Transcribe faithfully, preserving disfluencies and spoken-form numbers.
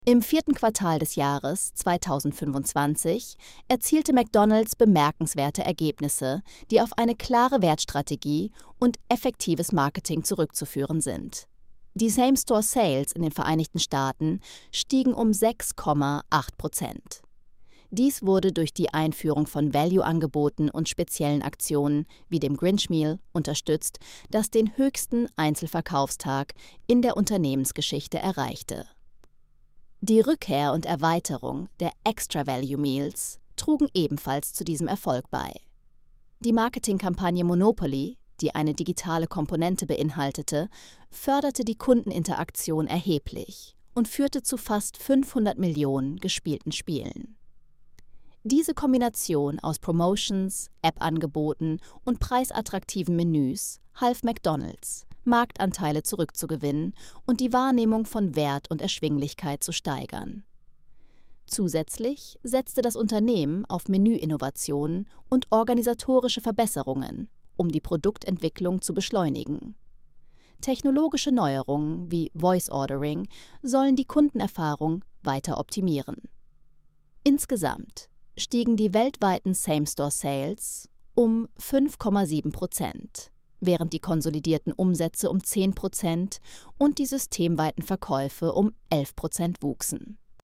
Im vierten Quartal des Jahres zweitausendfünfundzwanzig erzielte McDonald's bemerkenswerte Ergebnisse, die auf eine klare Wertstrategie und effektives Marketing zurückzuführen sind. Die Same-Store-Sales in den Vereinigten Staaten stiegen um sechs Komma acht Prozent. Dies wurde durch die Einführung von Value-Angeboten und speziellen Aktionen wie dem Grinch Meal unterstützt, das den höchsten Einzelverkaufstag in der Unternehmensgeschichte erreichte. Die Rückkehr und Erweiterung der Extra Value Meals trugen ebenfalls zu diesem Erfolg bei. Die Marketingkampagne Monopoly, die eine digitale Komponente beinhaltete, förderte die Kundeninteraktion erheblich und führte zu fast fünfhundert Millionen gespielten Spielen. Diese Kombination aus Promotions, App-Angeboten und preisattraktiven Menüs half McDonald's, Marktanteile zurückzugewinnen und die Wahrnehmung von Wert und Erschwinglichkeit zu steigern. Zusätzlich setzte das Unternehmen auf Menüinnovationen und organisatorische Verbesserungen, um die Produktentwicklung zu beschleunigen. Technologische Neuerungen wie Voice Ordering sollen die Kundenerfahrung weiter optimieren. Insgesamt stiegen die weltweiten Same-Store-Sales um fünf Komma sieben Prozent, während die konsolidierten Umsätze um zehn Prozent und die systemweiten Verkäufe um elf Prozent wuchsen.